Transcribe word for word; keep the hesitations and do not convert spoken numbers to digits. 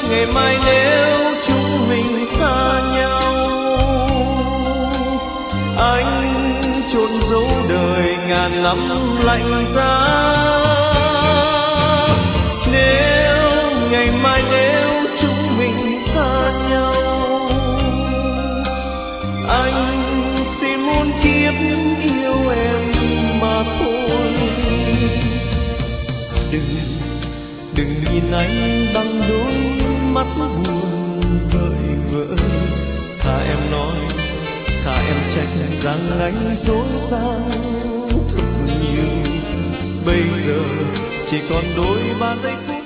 ngày mai nếu chúng mình xa nhau, anh chôn giấu đời ngàn năm lạnh giá. Nếu ngày mai nếu chúng mình xa nhau, anh xin muôn kiếp yêu em mà thôi. Đừng, đừng nhìn anh bằng đôi mắt buồn vợi vợi. Thà em nói, thà em trách rằng anh dối gian thật nhiều. Bây giờ chỉ còn đôi ba giây phút